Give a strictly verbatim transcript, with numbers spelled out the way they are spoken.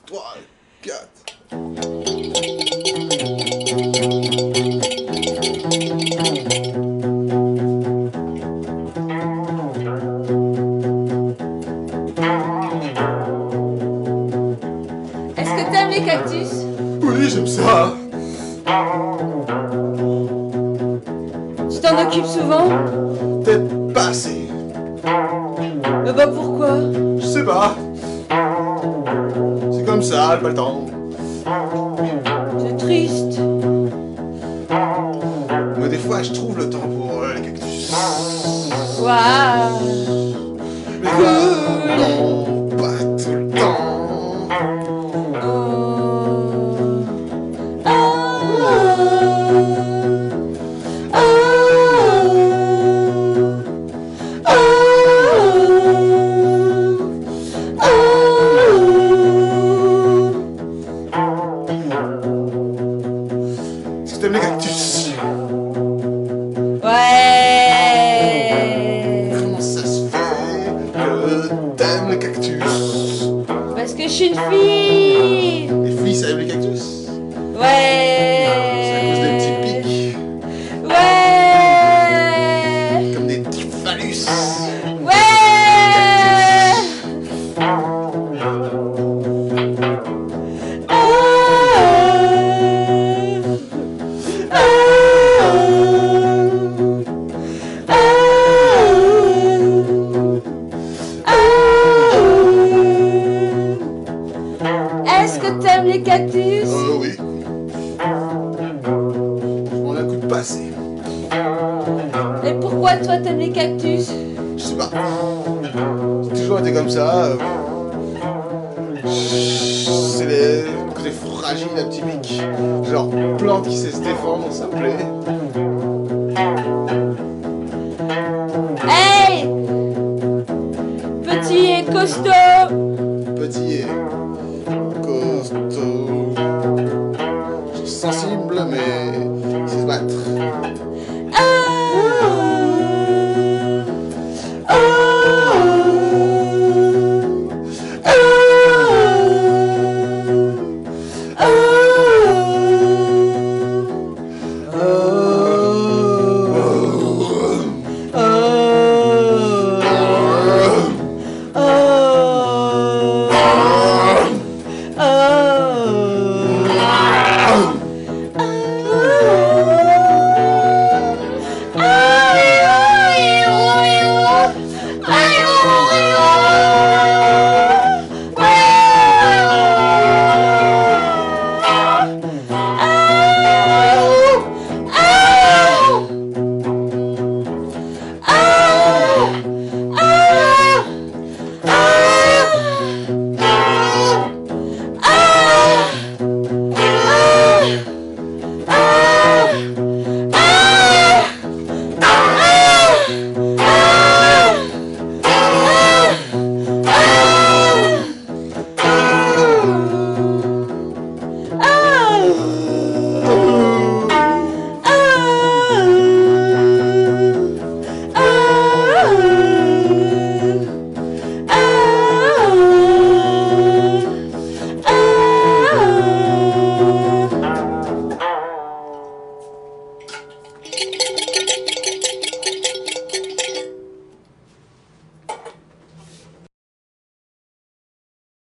trois, quatre. Est-ce que t'aimes les cactus? Oui, j'aime ça. Tu t'en occupes souvent? Peut-être pas assez. Euh, bah pourquoi? Je sais pas. C'est comme ça, j'ai pas le temps. C'est triste. Mais des fois, je trouve le temps pour euh, les cactus. Waouh. Mais bah, non, pas tout le temps. Oh. Oh. Oh. Est-ce que t'aimes les cactus? Ouais. Comment ça se fait que t'aimes les cactus? Parce que je suis une fille. Les filles, ça aime les cactus? Ouais. C'est à cause des petits pics, Ouais. comme des petits phallus. Ouais. Est-ce que t'aimes les cactus? Oh oui. On a un coup de passé. Et pourquoi toi t'aimes les cactus? Je sais pas. J'ai toujours été comme ça. euh. C'est les côtés fragiles, un petit pic. Genre plante qui sait se défendre, ça me plaît. Hey! Petit et costaud! Petit et costaud. Je suis sensible, mais